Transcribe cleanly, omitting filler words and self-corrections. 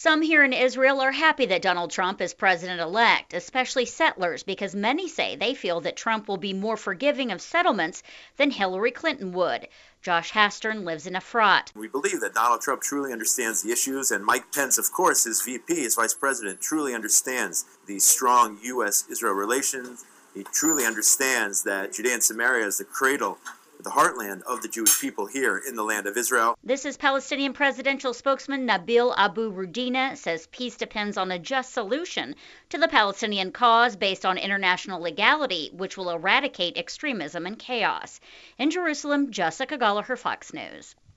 Some here in Israel are happy that Donald Trump is president-elect, especially settlers, because many say they feel that Trump will be more forgiving of settlements than Hillary Clinton would. Josh Hastern lives in Efrat. We believe that Donald Trump truly understands the issues, and Mike Pence, of course, his VP, his vice president, truly understands the strong U.S.-Israel relations. He truly understands that Judea and Samaria is the cradle, the heartland of the Jewish people here in the land of Israel. This is Palestinian presidential spokesman Nabil Abu Rudina says peace depends on a just solution to the Palestinian cause based on international legality, which will eradicate extremism and chaos. In Jerusalem, Jessica Gallagher, Fox News.